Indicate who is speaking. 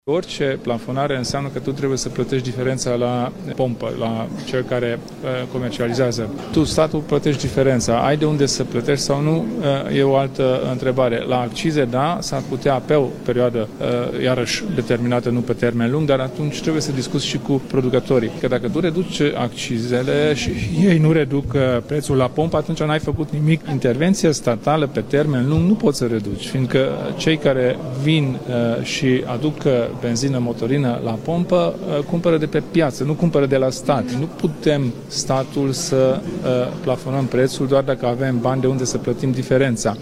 Speaker 1: Orice plafonare înseamnă că tu trebuie să plătești diferența la pompă, la cel care comercializează. Tu, statul, plătești diferența. Ai de unde să plătești sau nu, e o altă întrebare. La accize, da, s-ar putea pe o perioadă, iarăși determinată, nu pe termen lung, dar atunci trebuie să discuți și cu producătorii. Că dacă tu reduci accizele și ei nu reduc prețul la pompă, atunci n-ai făcut nimic. Intervenția statală pe termen lung nu poți să reduci, fiindcă cei care vin și aduc benzină, motorină la pompă, cumpără de pe piață, nu cumpără de la stat. Nu putem statul să plafonăm prețul doar dacă avem bani de unde să plătim diferența.